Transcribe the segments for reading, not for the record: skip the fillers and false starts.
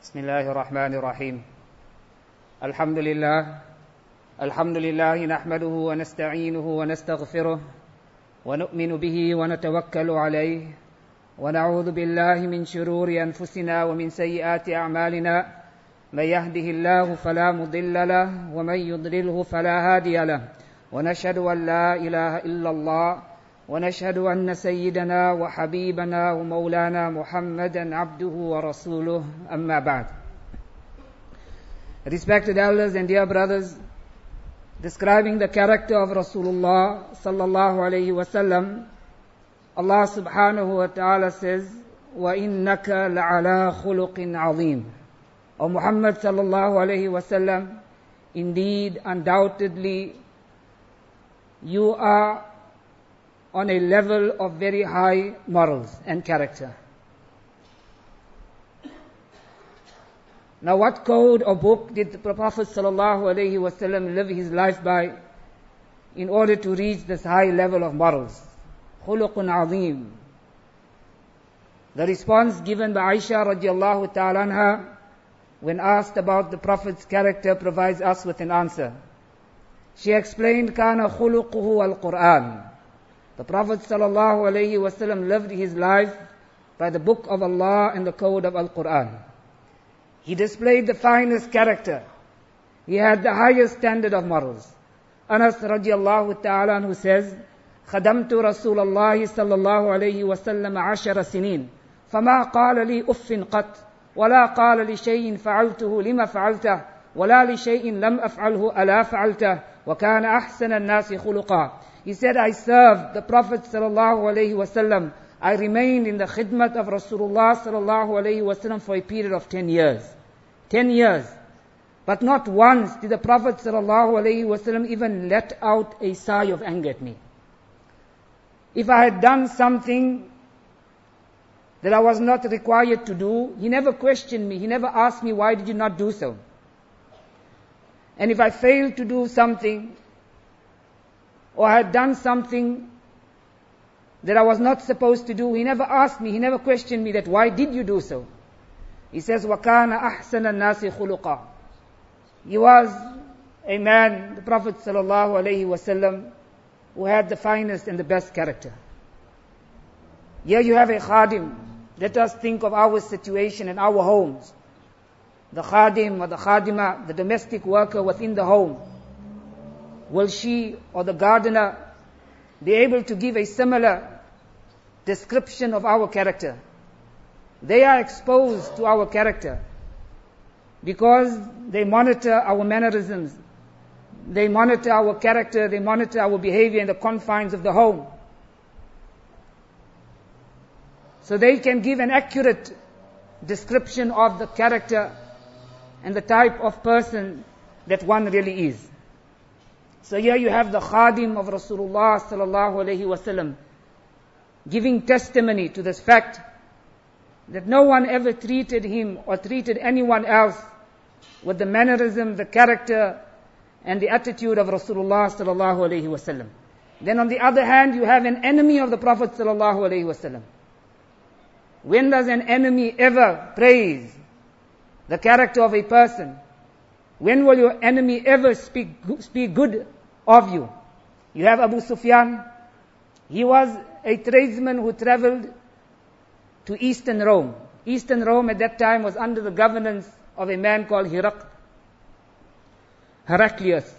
بسم الله الرحمن الرحيم الحمد لله نحمده ونستعينه ونستغفره ونؤمن به ونتوكل عليه ونعوذ بالله من شرور أنفسنا ومن سيئات أعمالنا من يهده الله فلا مضل له ومن يضلله فلا هادي له ونشهد أن لا إله إلا الله ونشهد أن سيدنا وحبيبنا ومولانا محمدا عبده ورسوله أما بعد. Respected elders and dear brothers, describing the character of Rasulullah sallallahu alayhi wa sallam, Allah subhanahu wa ta'ala says, وَإِنَّكَ لَعَلَىٰ خُلُقٍ عَظِيمٍ. O Muhammad sallallahu alayhi wa sallam, indeed, undoubtedly, you are on a level of very high morals and character. Now, what code or book did the Prophet sallallahu alaihi wasallam live his life by in order to reach this high level of morals? Khuluqun azim. The response given by Aisha radiallahu ta'ala anha when asked about the Prophet's character provides us with an answer. She explained, Kana khuluquhu al-Quran. The Prophet sallallahu alaihi wasallam lived his life by the book of Allah and the code of Al-Quran. He displayed the finest character. He had the highest standard of morals. Anas radiallahu ta'ala anhu says, خدمت رسول الله صلى الله عليه وسلم 10 سنين فما قال لي أف قط ولا قال لشيء فعلته لما فعلته ولا لشيء لم أفعله ألا فعلته وكان أحسن الناس خلقا. He said, I served the Prophet sallallahu alaihi wasallam. I remained in the khidmat of Rasulullah sallallahu alaihi wasallam for a period of 10 years. 10 years. But not once did the Prophet sallallahu alaihi wasallam even let out a sigh of anger at me. If I had done something that I was not required to do, he never questioned me. He never asked me, why did you not do so? And if I failed to do something, or I had done something that I was not supposed to do, he never asked me, he never questioned me that why did you do so? He says, وَكَانَ أَحْسَنَ النَّاسِ خُلُقًا. He was a man, the Prophet sallallahu alaihi wasallam, who had the finest and the best character. Here you have a khadim. Let us think of our situation in our homes. The khadim or the khadima, the domestic worker within the home. Will she or the gardener be able to give a similar description of our character? They are exposed to our character because they monitor our mannerisms, they monitor our character, they monitor our behavior in the confines of the home. So they can give an accurate description of the character and the type of person that one really is. So here you have the khadim of Rasulullah sallallahu alaihi wasallam giving testimony to this fact that no one ever treated him or treated anyone else with the mannerism, the character and the attitude of Rasulullah sallallahu alaihi wasallam. Then on the other hand, you have an enemy of the Prophet sallallahu alaihi wasallam. When does an enemy ever praise the character of a person? When will your enemy ever speak good of you? You have Abu Sufyan. He was a tradesman who traveled to Eastern Rome. Eastern Rome at that time was under the governance of a man called Heraclius.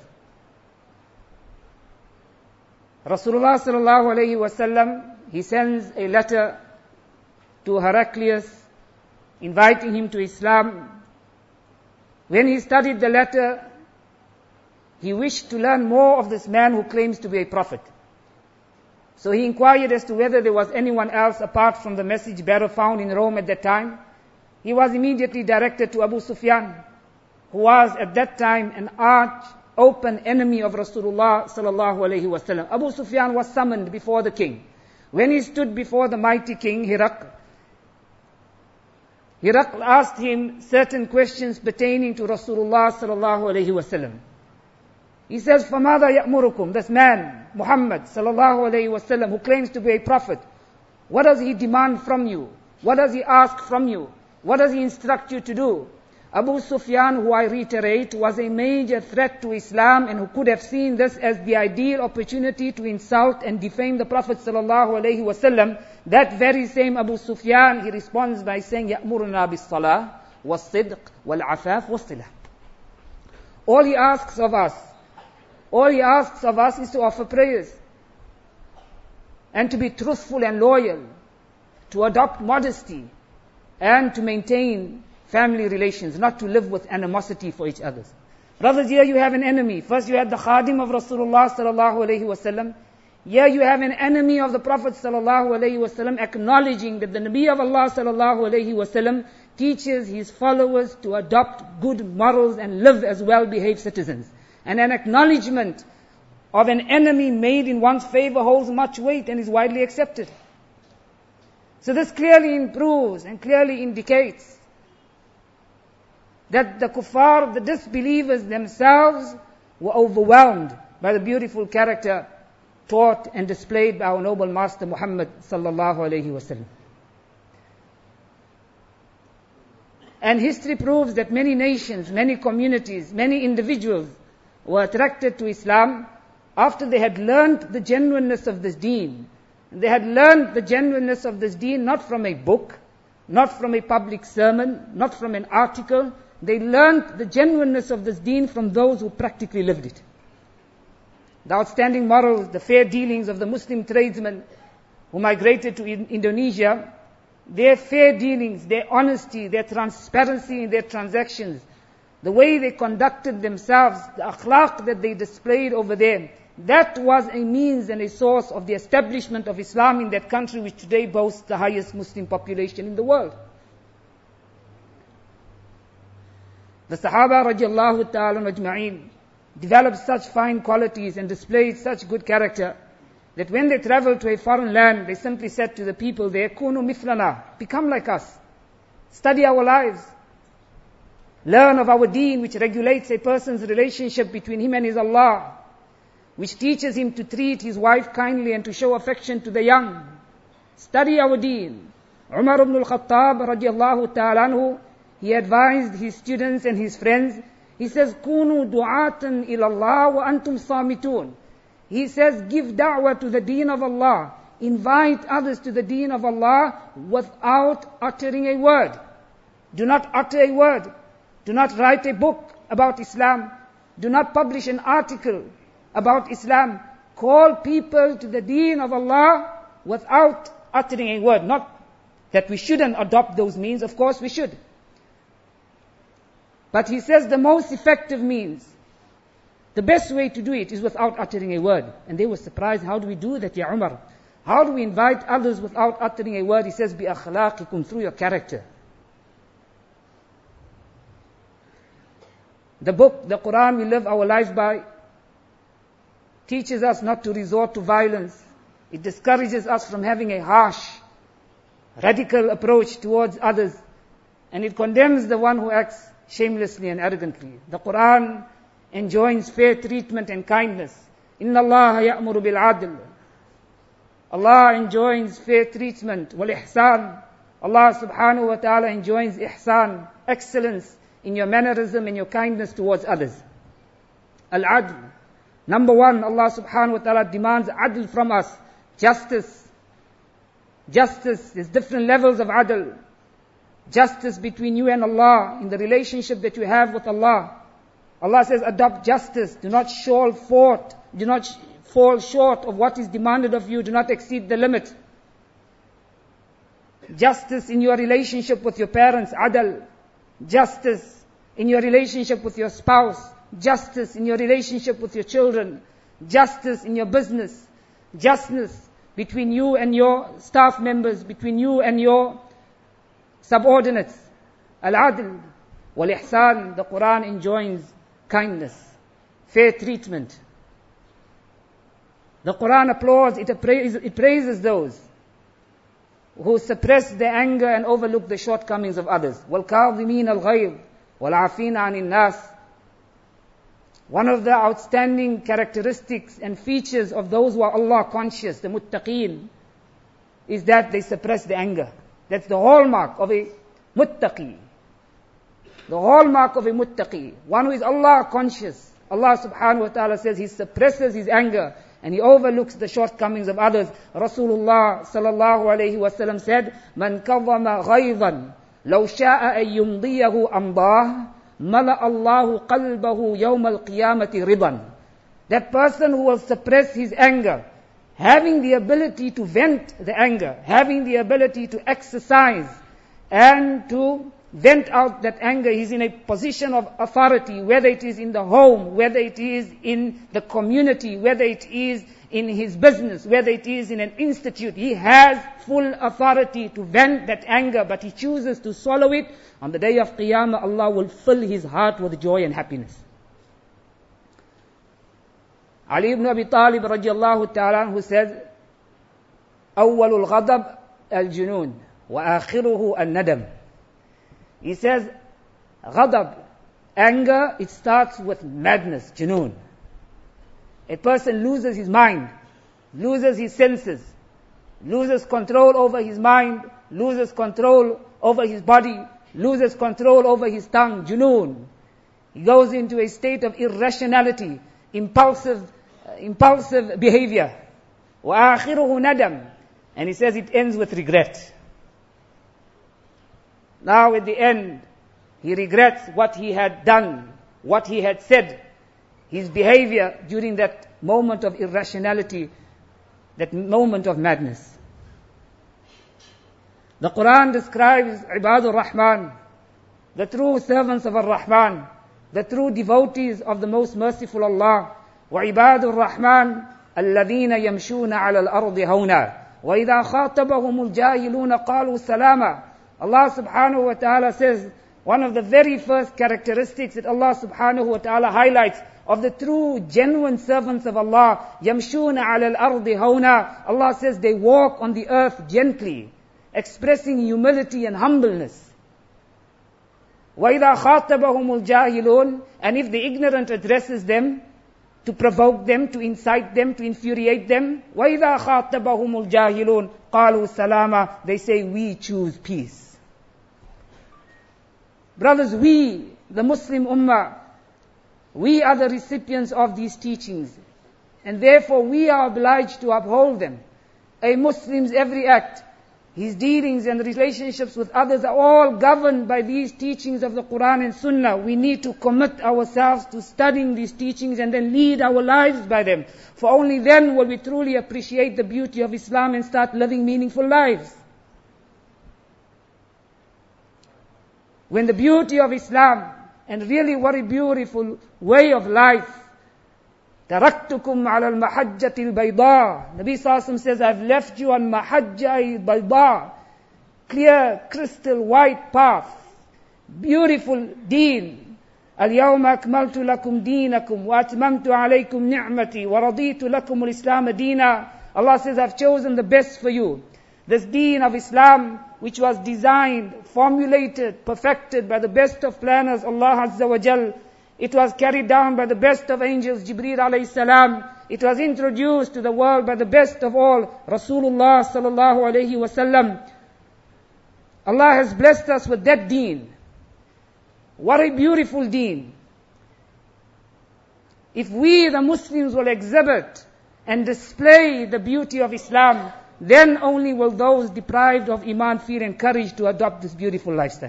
Rasulullah sallallahu alayhi wasallam, he sends a letter to Heraclius inviting him to Islam. When he studied the letter, he wished to learn more of this man who claims to be a prophet. So he inquired as to whether there was anyone else apart from the message bearer found in Rome at that time. He was immediately directed to Abu Sufyan, who was at that time an arch open enemy of Rasulullah sallallahu alaihi wasallam. Abu Sufyan was summoned before the king. When he stood before the mighty king Herakl asked him certain questions pertaining to Rasulullah sallallahu alaihi wasallam. He says, فَمَاذَا يَأْمُرُكُمْ? This man, Muhammad sallallahu alayhi wasallam, who claims to be a prophet, what does he demand from you? What does he ask from you? What does he instruct you to do? Abu Sufyan, who I reiterate, was a major threat to Islam and who could have seen this as the ideal opportunity to insult and defame the Prophet ﷺ. That very same Abu Sufyan, he responds by saying, يَأْمُرُنَا بِالصَّلَاةِ وَالصِّدْقِ وَالْعَفَافِ وَالصِّلَةِ. All he asks of us is to offer prayers and to be truthful and loyal, to adopt modesty and to maintain family relations, not to live with animosity for each other. Brothers, here you have an enemy. First you had the Khadim of Rasulullah sallallahu alayhi wasallam. Here you have an enemy of the Prophet sallallahu alayhi wasallam acknowledging that the Nabi of Allah sallallahu alayhi wasallam teaches his followers to adopt good morals and live as well-behaved citizens. And an acknowledgement of an enemy made in one's favor holds much weight and is widely accepted. So this clearly improves and clearly indicates that the kuffar, the disbelievers themselves, were overwhelmed by the beautiful character taught and displayed by our noble master Muhammad sallallahu alayhi wasallam. And history proves that many nations, many communities, many individuals were attracted to Islam after they had learned the genuineness of this deen. They had learned the genuineness of this deen not from a book, not from a public sermon, not from an article. They learned the genuineness of this deen from those who practically lived it. The outstanding morals, the fair dealings of the Muslim tradesmen who migrated to Indonesia, their fair dealings, their honesty, their transparency in their transactions, the way they conducted themselves, the akhlaq that they displayed over there, that was a means and a source of the establishment of Islam in that country which today boasts the highest Muslim population in the world. The Sahaba radiallahu ta'ala ajma'in developed such fine qualities and displayed such good character that when they traveled to a foreign land, they simply said to the people there, Kunu mithlana, become like us. Study our lives. Learn of our deen, which regulates a person's relationship between him and his Allah, which teaches him to treat his wife kindly and to show affection to the young. Study our deen. Umar ibn al-Khattab radiallahu ta'ala anhu, he advised his students and his friends. He says, Kunu du'atan ilallah wa antum samitun. He says, give da'wah to the deen of Allah. Invite others to the deen of Allah without uttering a word. Do not utter a word. Do not write a book about Islam. Do not publish an article about Islam. Call people to the deen of Allah without uttering a word. Not that we shouldn't adopt those means. Of course we should. But he says the most effective means, the best way to do it is without uttering a word. And they were surprised, how do we do that, Ya Umar? How do we invite others without uttering a word? He says, bi akhlaqikum, through your character. The book, the Quran we live our life by, teaches us not to resort to violence. It discourages us from having a harsh, radical approach towards others. And it condemns the one who acts shamelessly and arrogantly. The Quran enjoins fair treatment and kindness. Inna Allah ya'muru bil adl. Allah enjoins fair treatment. Wal ihsan. Allah subhanahu wa ta'ala enjoins ihsan, excellence in your mannerism and your kindness towards others. Al-adl. Number one, Allah subhanahu wa ta'ala demands adl from us. Justice. Justice. There's different levels of adl. Justice between you and Allah, in the relationship that you have with Allah. Allah says, adopt justice. Do not fall short of what is demanded of you. Do not exceed the limit. Justice in your relationship with your parents, adl. Justice in your relationship with your spouse. Justice in your relationship with your children. Justice in your business. Justice between you and your staff members, between you and your subordinates. Al-adl wal-ihsan. The Quran enjoins kindness, fair treatment. The Quran applauds, it praises those who suppress their anger and overlook the shortcomings of others. وَالْكَاظِمِينَ الْغَيْظَ وَالْعَافِينَ عَنِ النَّاسِ. One of the outstanding characteristics and features of those who are Allah conscious, the muttaqeen, is that they suppress the anger. That's the hallmark of a Muttaqi. The hallmark of a muttaqi, one who is Allah conscious. Allah subhanahu wa ta'ala says he suppresses his anger and he overlooks the shortcomings of others. Rasulullah sallallahu alayhi wa sallam said, "Man kawama ghaydan, law sha'a an yumdiyahu amdah, mala Allahu qalbahu yawm al-qiyamati ridan." That person who will suppress his anger, having the ability to vent the anger, having the ability to exercise and to vent out that anger, he's in a position of authority, whether it is in the home, whether it is in the community, whether it is in his business, whether it is in an institute. He has full authority to vent that anger, but he chooses to swallow it. On the day of Qiyamah, Allah will fill his heart with joy and happiness. Ali ibn Abi Talib radiallahu ta'ala who said, أول الغضب الجنون وآخره الندم. He says, ghadab, anger, it starts with madness, junoon. A person loses his mind, loses his senses, loses control over his mind, loses control over his body, loses control over his tongue, junoon. He goes into a state of irrationality, impulsive behavior. وَآخِرُهُ nadam. And he says it ends with regret. Now at the end, he regrets what he had done, what he had said, his behavior during that moment of irrationality, that moment of madness. The Quran describes Ibadur Rahman, the true servants of Ar-Rahman, the true devotees of the most merciful Allah. وَعِبَادُ الرَّحْمَنِ الَّذِينَ يَمْشُونَ عَلَى الْأَرْضِ هَوْنًا وَإِذَا خَاطَبَهُمُ الْجَاهِلُونَ قَالُوا سَلَامًا. Allah subhanahu wa ta'ala says, one of the very first characteristics that Allah subhanahu wa ta'ala highlights of the true, genuine servants of Allah, يَمْشُونَ عَلَى الْأَرْضِ هَوْنًا. Allah says they walk on the earth gently, expressing humility and humbleness. وَإِذَا خَاطَبَهُمُ الْجَاهِلُونَ. And if the ignorant addresses them, to provoke them, to incite them, to infuriate them, وَإِذَا خَاطَبَهُمُ الْجَاهِلُونَ قَالُوا سَلَامًا. They say, we choose peace. Brothers, we, the Muslim Ummah, we are the recipients of these teachings, and therefore we are obliged to uphold them. A Muslim's every act, his dealings and relationships with others are all governed by these teachings of the Quran and Sunnah. We need to commit ourselves to studying these teachings and then lead our lives by them. For only then will we truly appreciate the beauty of Islam and start living meaningful lives. When the beauty of Islam, and really what a beautiful way of life, تَرَكْتُكُمْ عَلَى الْمَحَجَّةِ الْبَيْضَاءِ. Nabi Sallallahu says, I've left you on Mahajja al-Bayda, clear, crystal white path, beautiful deen. الْيَوْمَ أَكْمَلْتُ لَكُمْ دِينَكُمْ وَأَتْمَمْتُ عَلَيْكُمْ نِعْمَتِي وَرَضِيتُ لَكُمُ الْإِسْلَامَ دِينًا. Allah says, I've chosen the best for you. This deen of Islam, which was designed, formulated, perfected by the best of planners, Allah Azza wa Jal. It was carried down by the best of angels, Jibreel alayhi salam. It was introduced to the world by the best of all, Rasulullah sallallahu alayhi wa sallam. Allah has blessed us with that deen. What a beautiful deen. If we, the Muslims, will exhibit and display the beauty of Islam, then only will those deprived of Iman feel encouraged to adopt this beautiful lifestyle.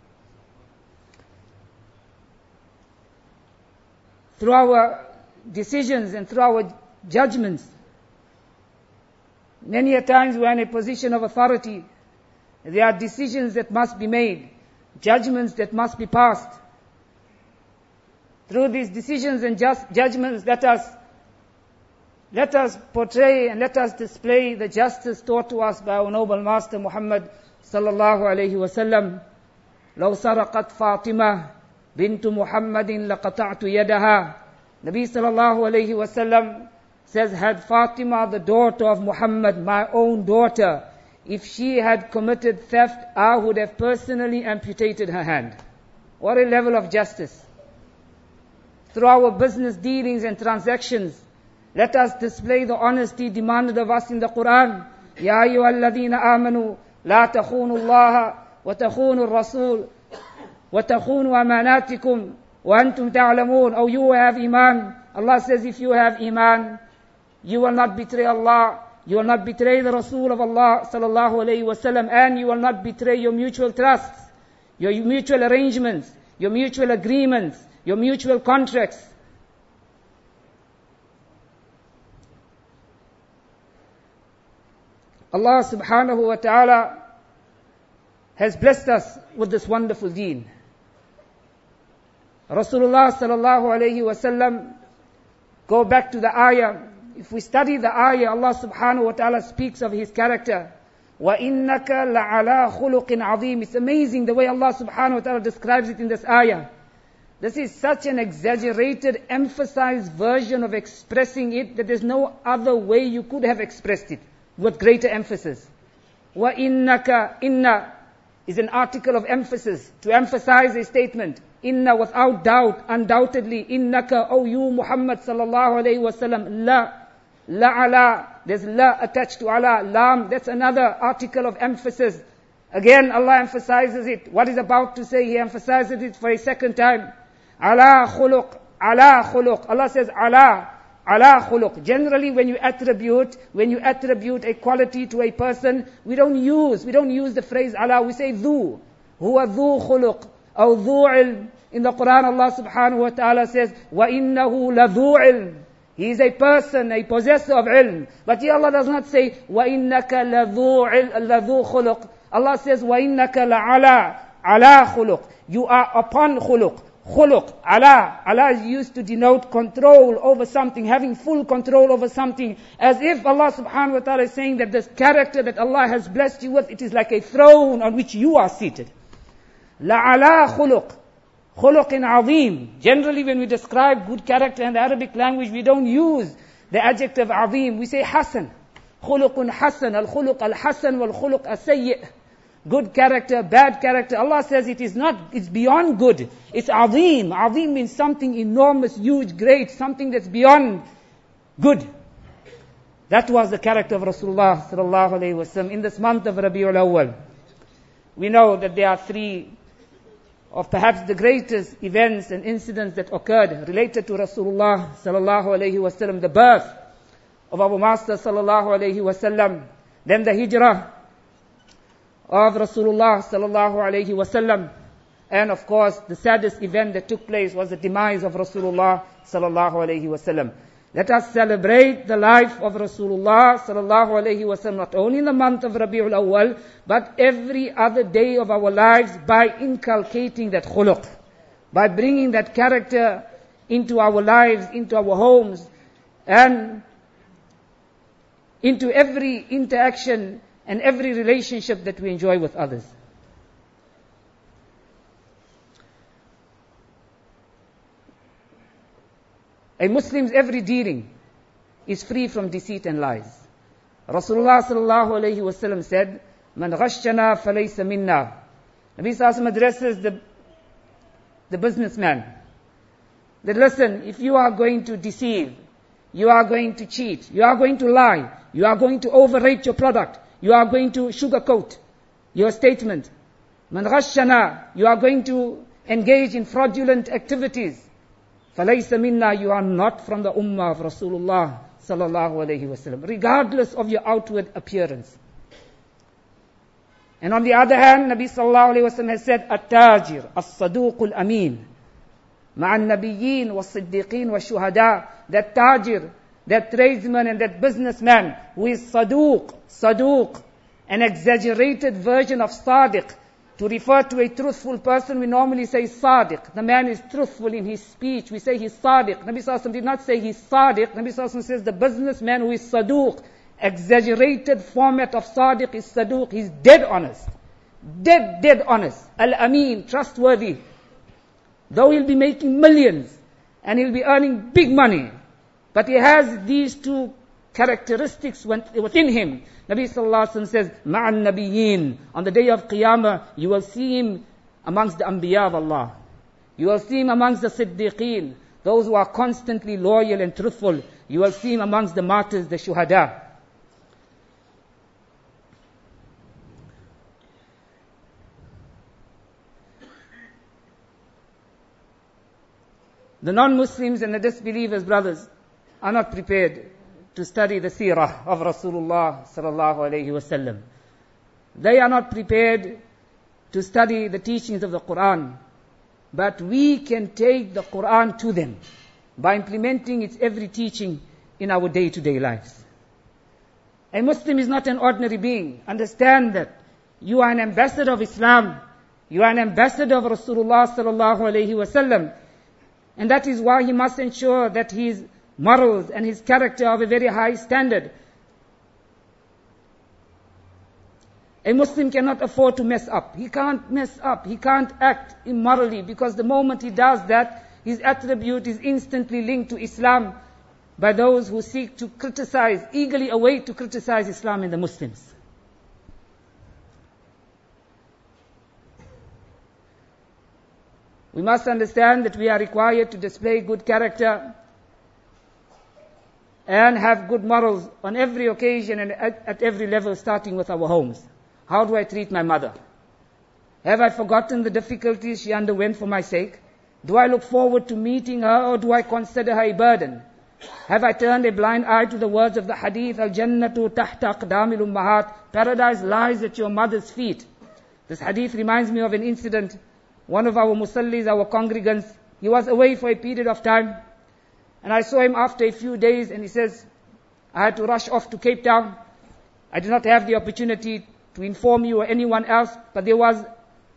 Through our decisions and through our judgments, many a times we are in a position of authority. There are decisions that must be made, judgments that must be passed. Through these decisions and judgments, let us portray and let us display the justice taught to us by our noble Master Muhammad sallallahu alayhi wa sallam. لو سرقت فاطمة بنت محمد لقطعت يدها. Nabi sallallahu alayhi wa sallam says, had Fatima, the daughter of Muhammad, my own daughter, if she had committed theft, I would have personally amputated her hand. What a level of justice. Through our business dealings and transactions, let us display the honesty demanded of us in the Quran. Ya ayyuhalladhina amanu la takhunu Allah وَتَخُونُوا الرَّسُولِ وَتَخُونُوا أَمَانَاتِكُمْ وَأَنْتُمْ تَعْلَمُونَ. Oh, you have iman. Allah says, if you have iman, you will not betray Allah, you will not betray the Rasul of Allah sallallahu alayhi wasallam, and you will not betray your mutual trusts, your mutual arrangements, your mutual agreements, your mutual contracts. Allah subhanahu wa ta'ala has blessed us with this wonderful deen. Rasulullah sallallahu alayhi wasallam, go back to the ayah. If we study the ayah, Allah subhanahu wa ta'ala speaks of His character. وَإِنَّكَ لَعَلَىٰ خُلُقٍ عَظِيمٍ. It's amazing the way Allah subhanahu wa ta'ala describes it in this ayah. This is such an exaggerated, emphasized version of expressing it that there's no other way you could have expressed it with greater emphasis. وَإِنَّكَ, inna is an article of emphasis to emphasize a statement. Inna, without doubt, undoubtedly, innaka, O you Muhammad sallallahu alayhi wasallam, la ala, there's la attached to ala, lam, that's another article of emphasis. Again, Allah emphasizes it. What He's about to say, He emphasizes it for a second time. Ala khuluq, ala khuluq. Allah says ala khuluq. Generally, when you attribute a quality to a person, we don't use the phrase ala, we say dhu. Huwa dhu khuluq. أو ذو علم. In the Quran, Allah subhanahu wa ta'ala says, وَإِنَّهُ لَذُو عِلْم. He is a person, a possessor of ilm. But here Allah does not say, وَإِنَّكَ لَذُو خُلُقٍ. Allah says, وَإِنَّكَ لَعَلَى خُلُقٍ. You are upon khuluq. Khuluq, Allah is used to denote control over something, having full control over something. As if Allah subhanahu wa ta'ala is saying that this character that Allah has blessed you with, it is like a throne on which you are seated. لَعَلَىٰ خُلُقٍ خُلُقٍ عَظِيمٍ. Generally, when we describe good character in the Arabic language, we don't use the adjective عظيم. We say حسن. خُلُقٌ حسن. الخُلُق الحسن والخُلُق السيء. Good character, bad character. Allah says it's beyond good. It's عظيم. عظيم means something enormous, huge, great, something that's beyond good. That was the character of Rasulullah sallallahu alayhi wasallam in this month of Rabiul Awwal. We know that there are three of perhaps the greatest events and incidents that occurred related to Rasulullah sallallahu alayhi wasallam. The birth of our Master sallallahu alayhi wasallam, then the hijrah of Rasulullah sallallahu alayhi wasallam, and of course the saddest event that took place was the demise of Rasulullah sallallahu alayhi wasallam. Let us celebrate the life of Rasulullah sallallahu alayhi wasallam not only in the month of Rabiul Awwal, but every other day of our lives by inculcating that khuluq, by bringing that character into our lives, into our homes, and into every interaction and every relationship that we enjoy with others. A Muslim's every dealing is free from deceit and lies. Rasulullah sallallahu alayhi wasallam said, "Man ghashana falaysa minna." Nabi sallallahu addresses the businessman. That listen, if you are going to deceive, you are going to cheat, you are going to lie, you are going to overrate your product, you are going to sugarcoat your statement. Man ghashana, you are going to engage in fraudulent activities. فَلَيْسَ مِنَّا, you are not from the ummah of Rasulullah sallallahu alayhi wasallam, regardless of your outward appearance. And on the other hand, Nabi sallallahu alayhi wasallam has said, التاجر الصدوق الأمين مع النبيين والصديقين والشهداء. That tajir, that tradesman and that businessman who is saduq, an exaggerated version of sadiq. To refer to a truthful person, we normally say sadiq. The man is truthful in his speech. We say he's sadiq. Nabi sallallahu alaihi wasallam did not say he's sadiq. Nabi sallallahu alaihi wasallam says the businessman who is saduq. Exaggerated format of sadiq is saduq. He's dead honest. Dead honest. Al-Amin, trustworthy. Though he'll be making millions and he'll be earning big money, but he has these two characteristics within him. Nabi sallallahu alaihi wasallam says, "Ma'an nabiyyin." On the day of Qiyamah, you will see him amongst the Anbiya of Allah. You will see him amongst the Siddiqeen, those who are constantly loyal and truthful. You will see him amongst the martyrs, the Shuhada. The non-Muslims and the disbelievers, brothers, are not prepared to study the seerah of Rasulullah sallallahu alayhi wasallam. They are not prepared to study the teachings of the Quran. But we can take the Quran to them by implementing its every teaching in our day-to-day lives. A Muslim is not an ordinary being. Understand that. You are an ambassador of Islam. You are an ambassador of Rasulullah sallallahu alayhi wasallam. And that is why he must ensure that his morals and his character are of a very high standard. A Muslim cannot afford to mess up. He can't mess up. He can't act immorally, because the moment he does that, his attribute is instantly linked to Islam by those who seek to criticize, eagerly await to criticize Islam and the Muslims. We must understand that we are required to display good character and have good morals on every occasion and at every level, starting with our homes. How do I treat my mother? Have I forgotten the difficulties she underwent for my sake? Do I look forward to meeting her, or do I consider her a burden? Have I turned a blind eye to the words of the hadith, Al-Jannatu tahta aqdamil ummahat, paradise lies at your mother's feet? This hadith reminds me of an incident. One of our musallis, our congregants, he was away for a period of time, and I saw him after a few days, and he says, I had to rush off to Cape Town. I did not have the opportunity to inform you or anyone else, but there was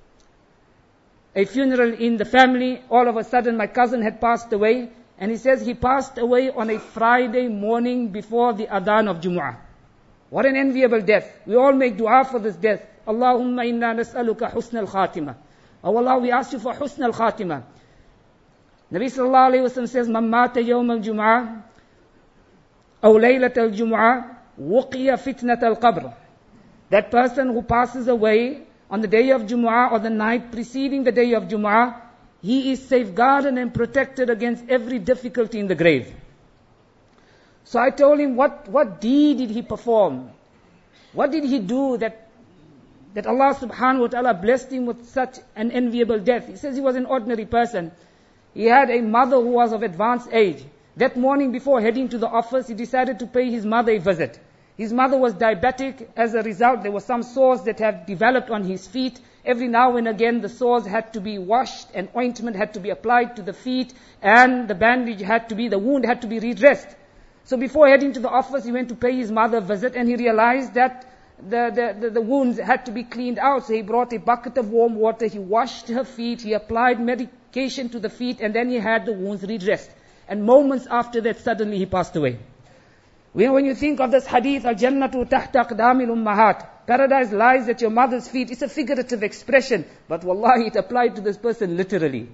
a funeral in the family. All of a sudden my cousin had passed away, and he says he passed away on a Friday morning before the adhan of Jumu'ah. What an enviable death. We all make dua for this death. Allahumma inna nas'aluka husna al-khatimah. Oh Allah, we ask you for husna al-khatimah. Nabi sallallahu alayhi wa sallam says, Man mata yawm al-Jumu'ah aw laylat al-Jumu'ah wuqiya fitnat al-qabr. That person who passes away on the day of Jumu'ah or the night preceding the day of Jumu'ah, he is safeguarded and protected against every difficulty in the grave. So I told him, what deed did he perform? What did he do that Allah subhanahu wa ta'ala blessed him with such an enviable death? He says he was an ordinary person. He had a mother who was of advanced age. That morning before heading to the office, he decided to pay his mother a visit. His mother was diabetic. As a result, there were some sores that had developed on his feet. Every now and again, the sores had to be washed and ointment had to be applied to the feet, and the wound had to be redressed. So before heading to the office, he went to pay his mother a visit, and he realized that the wounds had to be cleaned out. So he brought a bucket of warm water, he washed her feet, he applied medication to the feet, and then he had the wounds redressed. And moments after that, suddenly he passed away. When you think of this hadith, Al-Jannatu tahta aqdamil ummahat, paradise lies at your mother's feet, it's a figurative expression, but wallahi it applied to this person literally.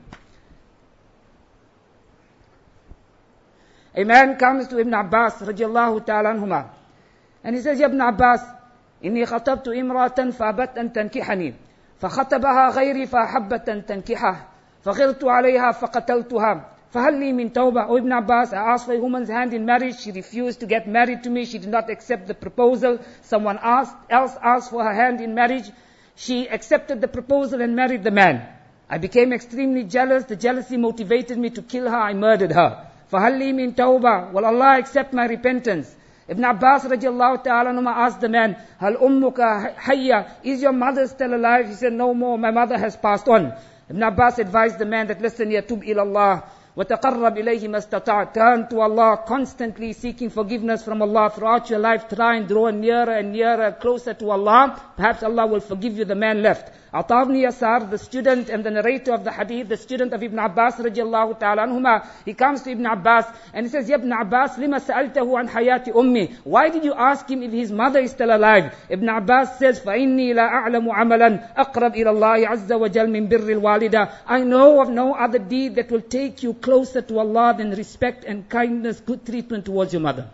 A man comes to Ibn Abbas radiallahu ta'ala anhuma, and he says, Ya Ibn Abbas, inni khatabtu imratan fa'abat an tankihani, فخطبها غيري فأحبت أن تنكحه فغرت عليها فقتلتها فهل لي من توبة. O Ibn Abbas, I asked for a woman's hand in marriage. She refused to get married to me. She did not accept the proposal. Someone else asked for her hand in marriage. She accepted the proposal and married the man. I became extremely jealous. The jealousy motivated me to kill her. I murdered her. فهل لي من توبة. Will Allah accept my repentance? Ibn Abbas radiallahu ta'ala anhuma asked the man, Hal ummuka hayya, is your mother still alive? He said, no more, my mother has passed on. Ibn Abbas advised the man that, listen, yatub ilallah, وَتَقَرَّبْ إِلَيْهِ مَا اسْتَطَعْتَ. Turn to Allah, constantly seeking forgiveness from Allah throughout your life. Try and draw nearer and nearer, closer to Allah. Perhaps Allah will forgive you. The man left. Ata ibn Yasar, the student and the narrator of the hadith, the student of Ibn Abbas radiallahu ta'ala anhuma, he comes to Ibn Abbas and he says, Ya Ibn Abbas, lima sa'altahu an hayati ummi. Why did you ask him if his mother is still alive? Ibn Abbas says, فَإِنِّي لَا أَعْلَمُ عَمَلًا أَقْرَبْ إِلَى اللَّهِ عَزَّ وَجَلْ مِنْ بِرِّ الْوَالِدَةِ. I know of no other deed that will take you closer to Allah than respect and kindness, good treatment towards your mother.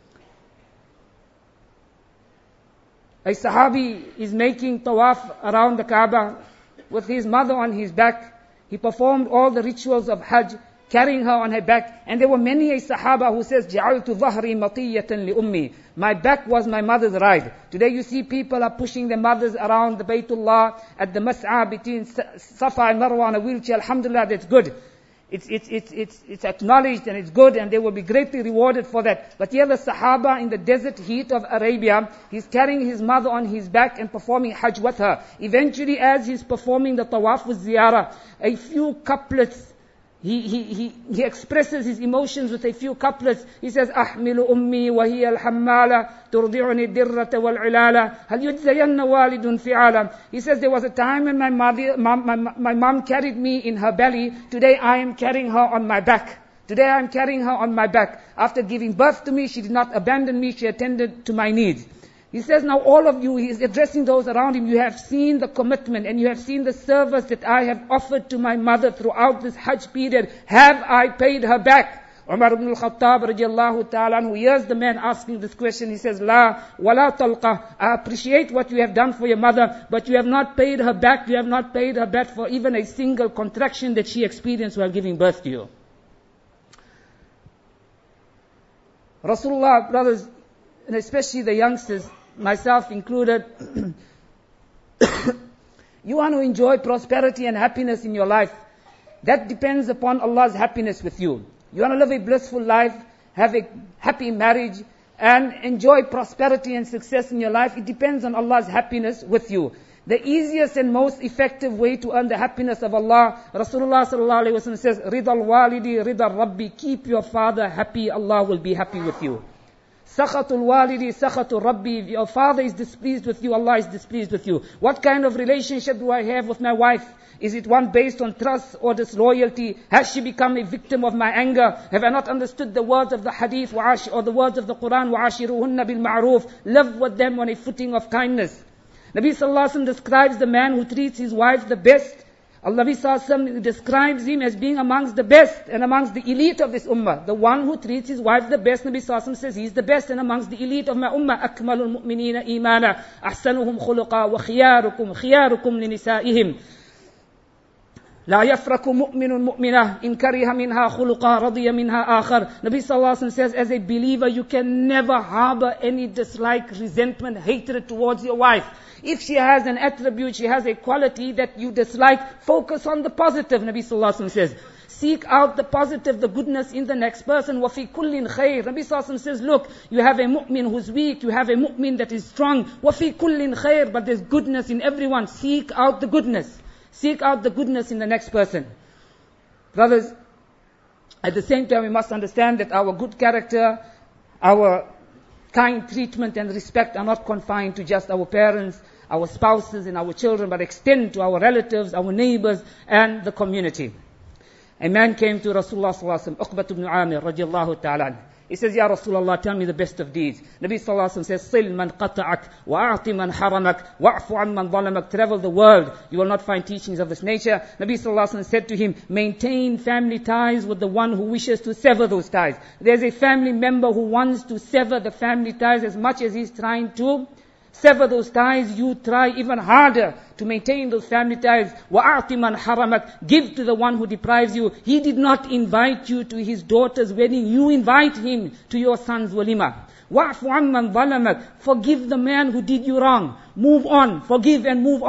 A Sahabi is making tawaf around the Kaaba with his mother on his back. He performed all the rituals of Hajj, carrying her on her back. And there were many a Sahaba who says, جَعَلْتُ ظَهْرِي مَطِيَّةً لِأُمِّي. My back was my mother's ride. Today you see people are pushing their mothers around the Baytullah, at the Mas'a between Safa and Marwa on a wheelchair. Alhamdulillah, that's good. It's acknowledged and it's good and they will be greatly rewarded for that. But here the Sahaba in the desert heat of Arabia, he's carrying his mother on his back and performing Hajj with her. Eventually as he's performing the Tawaf with Ziyarah, a few couplets, he expresses his emotions with a few couplets. He says, أحمل أمي وهي الحمالة ترضعني الدرة والعلالة هل يجزين والد فعالا. He says, there was a time when my mom carried me in her belly. Today I am carrying her on my back. Today I am carrying her on my back. After giving birth to me, she did not abandon me. She attended to my needs. He says, now all of you, he is addressing those around him, you have seen the commitment and you have seen the service that I have offered to my mother throughout this Hajj period. Have I paid her back? Umar ibn al-Khattab radiallahu ta'ala, who hears the man asking this question, he says, La wala talqa. I appreciate what you have done for your mother, but you have not paid her back. You have not paid her back for even a single contraction that she experienced while giving birth to you. Rasulullah, brothers, and especially the youngsters, myself included, you want to enjoy prosperity and happiness in your life. That depends upon Allah's happiness with you. You want to live a blissful life, have a happy marriage, and enjoy prosperity and success in your life. It depends on Allah's happiness with you. The easiest and most effective way to earn the happiness of Allah, Rasulullah sallallahu alaihi wasallam says, Ridal walidi, ridal rabbi. Keep your father happy, Allah will be happy with you. Sakhatul walidi, sakhatul rabbi. If your father is displeased with you, Allah is displeased with you. What kind of relationship do I have with my wife? Is it one based on trust or disloyalty? Has she become a victim of my anger? Have I not understood the words of the hadith or the words of the Quran? وَعَاشِرُهُنَّ بِالْمَعْرُوفِ. Live with them on a footing of kindness. Nabi sallallahu alaihi wasallam describes the man who treats his wife the best. Nabi sallallahu alaihi wasallam describes him as being amongst the best and amongst the elite of this ummah. The one who treats his wife the best, Nabi sallallahu alaihi wasallam says, he is the best and amongst the elite of my ummah. أَكْمَلُ الْمُؤْمِنِينَ إِيمَانًا أَحْسَنُهُمْ خُلُقًا وَخِيَارُكُمْ لِنِسَائِهِمْ لا يفرق مؤمن مؤمنة إن كره منها خلقا رضي منها آخر. Nabi sallallahu alaihi wasallam says, as a believer, you can never harbor any dislike, resentment, hatred towards your wife. If she has an attribute, she has a quality that you dislike, focus on the positive. Nabi sallallahu alaihi wasallam says, seek out the positive, the goodness in the next person. وَفِي كُلٍّ خَيْرٍ. Nabi sallallahu alaihi wasallam says, look, you have a mu'min who's weak, you have a mu'min that is strong. وَفِي كُلٍّ خَيْرٍ. But there's goodness in everyone. Seek out the goodness. Seek out the goodness in the next person. Brothers, at the same time we must understand that our good character, our kind treatment and respect are not confined to just our parents, our spouses and our children, but extend to our relatives, our neighbors and the community. A man came to Rasulullah sallallahu alaihi wasallam, Uqbat ibn Amir radiallahu ta'ala. He says, Ya Rasulullah, tell me the best of deeds. Nabi sallallahu alaihi wasallam says, Sil man qata'ak, wa'ati man haramak, wa'fu an man zalamak. Travel the world, you will not find teachings of this nature. Nabi sallallahu alaihi wasallam said to him, maintain family ties with the one who wishes to sever those ties. There's a family member who wants to sever the family ties as much as he's trying to sever those ties. You try even harder to maintain those family ties. وَأَعْطِ مَنْ حَرَمَكَ. Give to the one who deprives you. He did not invite you to his daughter's wedding. You invite him to your son's walima. وَعْفُ عَمَّنْ ظَلَمَكَ. Forgive the man who did you wrong. Move on. Forgive and move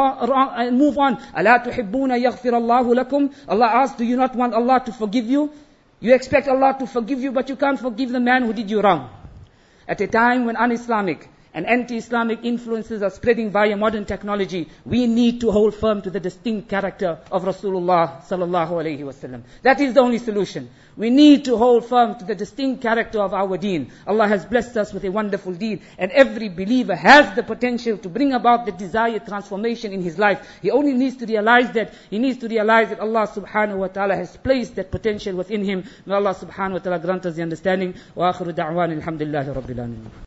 on. أَلَا تُحِبُّونَ يَغْفِرَ اللَّهُ لَكُمْ. Allah asks, do you not want Allah to forgive you? You expect Allah to forgive you, but you can't forgive the man who did you wrong. At a time when un-Islamic and anti-Islamic influences are spreading via modern technology, we need to hold firm to the distinct character of Rasulullah sallallahu alaihi wasallam. That is the only solution. We need to hold firm to the distinct character of our deen. Allah has blessed us with a wonderful deen, and every believer has the potential to bring about the desired transformation in his life. He only needs to realize that. He needs to realize that Allah subhanahu wa ta'ala has placed that potential within him. May Allah subhanahu wa ta'ala grant us the understanding. Wa akhiru da'wan alhamdulillahi rabbil alamin.